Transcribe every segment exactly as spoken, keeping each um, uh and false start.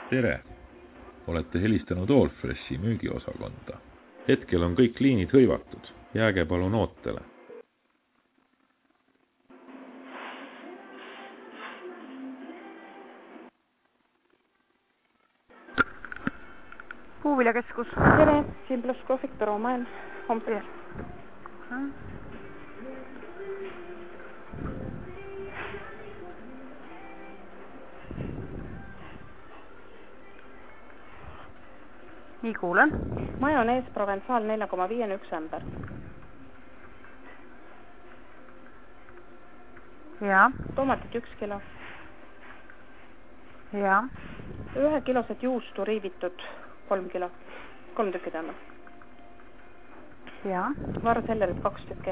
Tere! Olete helistanud Allfreshi müügiosakonda. Hetkel on kõik liinid hõivatud. Jääge palun ootele. Puuviljakeskus. Tere, siin pluss kohvik Tõrumäel. Homsel. Nii kuulen. Majonees Provençal neli koma viis on üks ämber. Ja. Tomatit üks kilo. Ja. Ühe kilosed juustu riivitud kolm kilo. Kolm tükki täna. Ja. Varsellerid kaks tükki.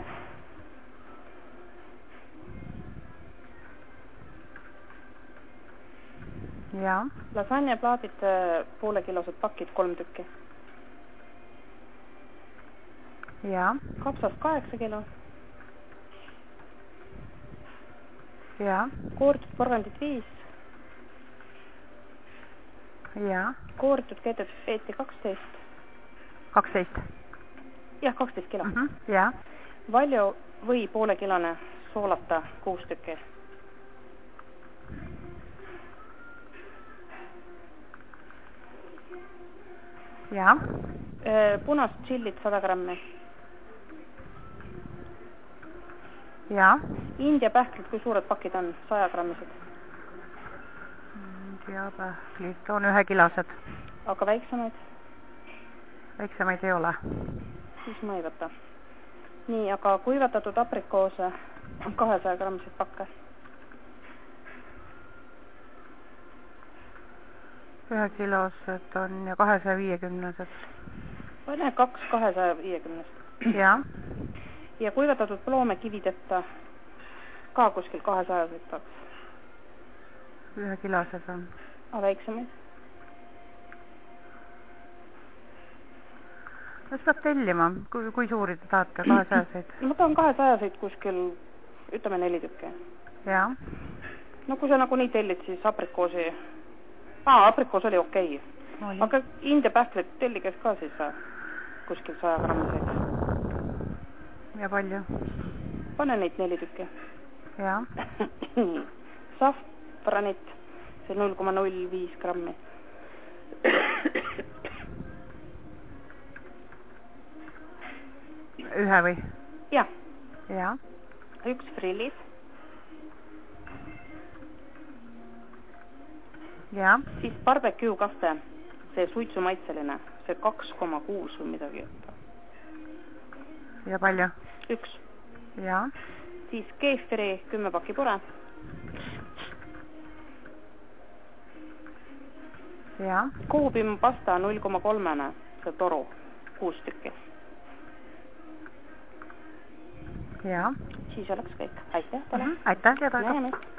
Ja. Lasagneplaadid poole kilosed pakid kolm tükki. Ja. Kapsas kaheksa kilo. Ja. Koortud porgandid viis. Ja. Koortud keedet peeti kaksteist. kaksteist. Jah, kaksteist kilo. Mm -hmm. Ja. Valju või poole kilone soolata kuus tükki. Ja. Punast chillit sada grammi. Ja. India pähklid, kui suured pakid on? saja grammised. India pähklid on ühe kilosed. Aga väiksemaid? Väiksemaid ei ole. Siis ma ei võta. Nii, aga kuivatatud aprikoose on kahesaja grammised pakke. Ühe kilosed on ja kahesaja viiekümnesed. Pane kaks kahesaja viiekümnest. Ja. Ja kuivatatud ploome kivideta ka kuskil kahesaja võtaks. Ühe kilosed on. A väiksemaid? Kas peab tellima? Kui, kui suuri te tahate? kahesajaseid? Ma tahan kahesajaseid kuskil, ütleme neli tükke. Ja. No kui sa nagu nii tellid, siis aprikoosi... Aa, aprikoos oli okei. Okay. Aga India pähklid telliges ka siis kuskil saja grammiseid. Ja palju? Pane neid neli tükki. Ja. Safranit, see null koma null viis grammi. Ühe või? Ja. Ja. Üks frillis. Ja. Siis barbecue kaste, see suitsumaitseline, see kaks koma kuus või midagi. Ja palju? Üks. Ja. Siis keefiri kümme paki pure. Ja. Kuubim pasta null koma kolm, see toru, kuus tükki. Ja. Siis oleks kõik. Aitäh teile. Mm -hmm. Aitäh ja taga. Näemist.